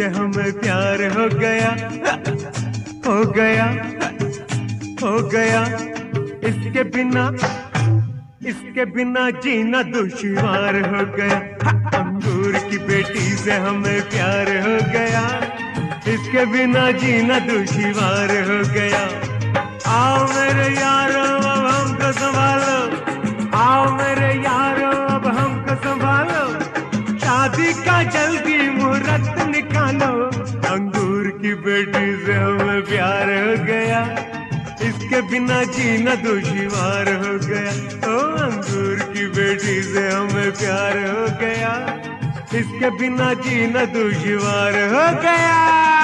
से हमें प्यार हो गया, हो गया, हो गया। इसके बिना जीना दुश्वार हो गया। अंगूर की बेटी से हमें प्यार हो गया, इसके बिना जीना दुश्वार हो गया। आओ मेरे यारो अब हमको संभालो, आओ मेरे यारो अब हमको संभालो, शादी का जल्दी मुहूर्त निकालो। अंगूर की बेटी से हमें प्यार हो गया, इसके बिना जीना दुश्वार हो गया। ओ अंगूर की बेटी से हमें प्यार हो गया, इसके बिना जीना दुश्वार हो गया।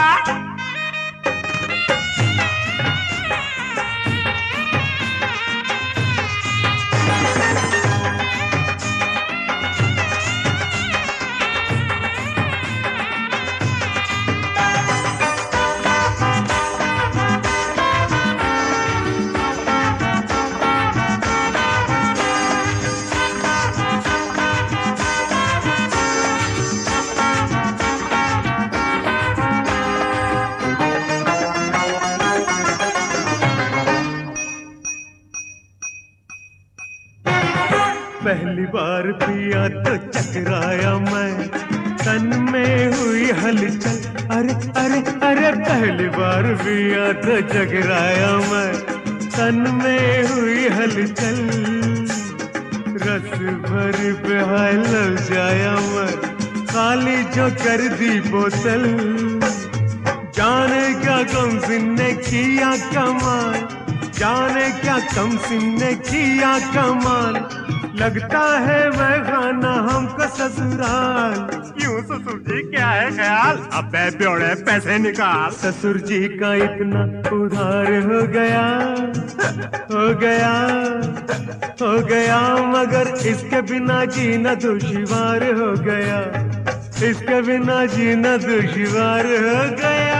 पहली बार पिया तो चकराया मैं, तन में हुई हलचल। अरे अरे अरे पहली बार पिया तो चकराया मैं, तन में हुई हलचल। रस भर बेहाल लग जाया मैं, खाली जो कर दी बोतल। जाने क्या कम सिन्ने किया कमाल, जाने क्या कम सिन्ने किया कमाल। लगता है मैं खाना हमको ससुराल। क्यों ससुर जी क्या है ख्याल? अबे प्योड़े पैसे निकाल। ससुर जी का इतना उधार हो गया, हो गया, हो गया। मगर इसके बिना जीना दुश्वार हो गया, इसके बिना जीना दुश्वार हो गया।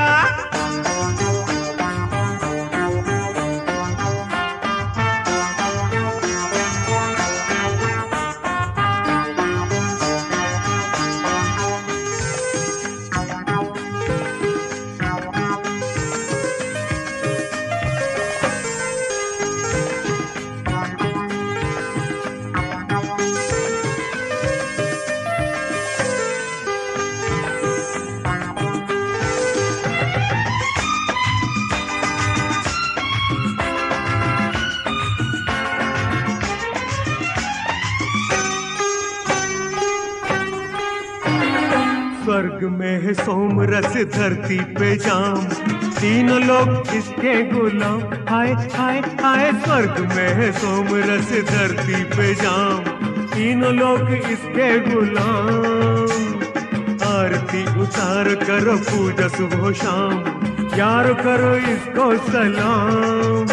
स्वर्ग में है सोम रस, धरती पे जाम, तीनों लोग इसके गुलाम। हाय हाय हाय स्वर्ग में है सोम रस, धरती पे जाम, तीनों लोग इसके गुलाम। आरती उतार करो पूजा सुबह शाम, यार करो इसको सलाम।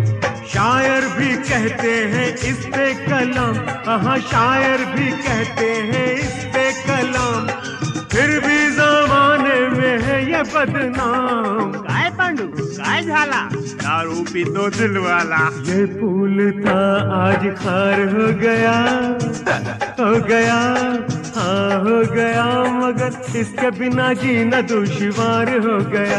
शायर भी कहते हैं इस पे कलाम, हाँ शायर भी कहते हैं इस पे कलाम। फिर भी जमाने में है ये बदनाम। काय पांडू काय झाला? दारू पी तो दिल वाला। ये फूल था आज खार हो गया, हो गया, हाँ हो गया। मगर इसके बिना जीना दुश्वार हो गया।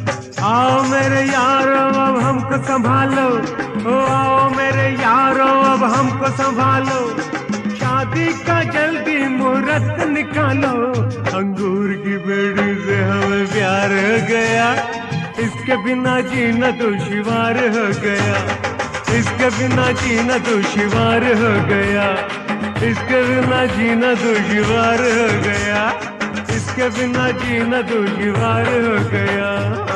आओ मेरे यारो अब हमको संभालो, ओ आओ मेरे यारो अब हमको संभालो, शादी का जल्दी मुहूर्त निकालो। अंगूर की बेटी से हमें प्यार हो गया, इसके बिना जीना दुश्वार हो गया, इसके बिना जीना दुश्वार हो गया, इसके बिना जीना दुश्वार हो गया, इसके बिना जीना दुश्वार हो गया।